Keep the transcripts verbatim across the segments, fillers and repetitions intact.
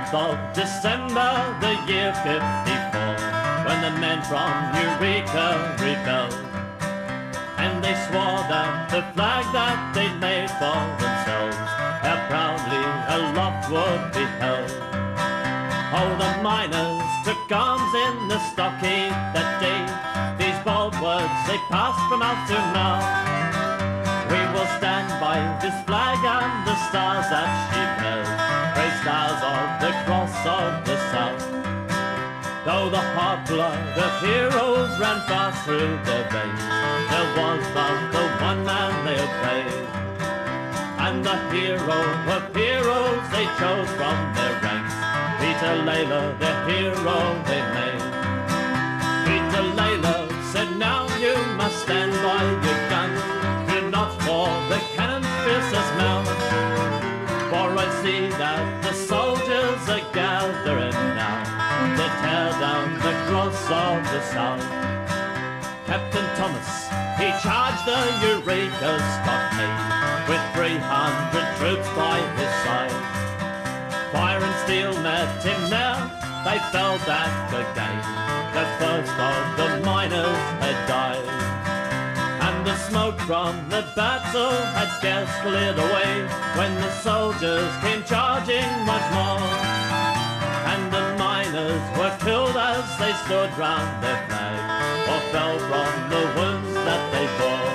twelfth of December, the year fifty-four, when the men from Eureka rebelled, and they swore that the flag that they'd made for themselves, how proudly aloft would be held. Oh, the miners took arms in the stockade that day. These bold words they passed from mouth to mouth: we will stand by this flag and the stars that she bears, brave stars of the cross of the south. Though the hot blood of heroes ran fast through their veins, there was but the one man they obeyed, and the hero of heroes they chose from their ranks, Peter Lalor, the hero they made. Peter Lalor said, now you must stand by your guns, do not for the cannon's fiercest mouth, for I see that the soldiers are gathering now to tear down the cross of the south. Captain Thomas, he charged the Eureka stockade with three hundred troops by his side. Fire and steel met him there, they fell back again. The first of the miners had died, and the smoke from the battle had scarce cleared away when the soldiers came charging once more, and the miners were killed as they stood round their flag, or fell from the wounds that they bore.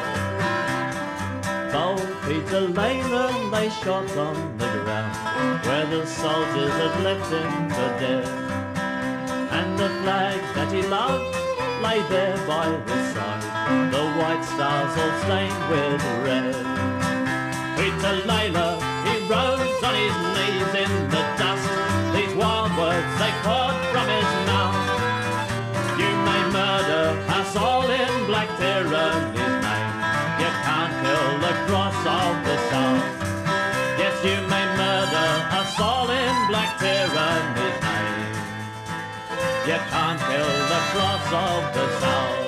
Though Peter Lalor lay shot on the ground, where the soldiers had left him for dead, and the flag that he loved lay there by his side, the white stars all stained with red. Peter Lalor, he rose on his knees in the dust, these wild words they poured from his mouth: you may murder us all in black tyranny's name, you can't kill the cross of the south. Yes, you may murder us all in black tyranny's name, you can't kill the cross of the south.